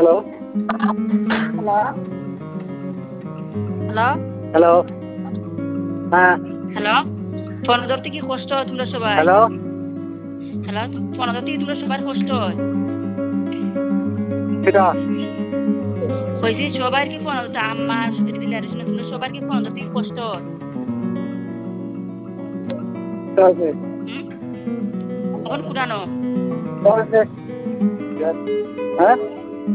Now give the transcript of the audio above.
Hello hello hello hello হ্যাঁ hello phone ধরতে কি কষ্ট হয় তোমরা সবাই? হ্যালো হ্যালো ফোন ধরতে কি তোমরা সবার কষ্ট হয়? এটা কইছি সবার কি ফোন ধরতে আম্মা রিলেটিভ তোমরা সবার কি ফোন ধরতে কি কষ্ট হয়? আছে এখন পুরানো আছে হ্যাঁ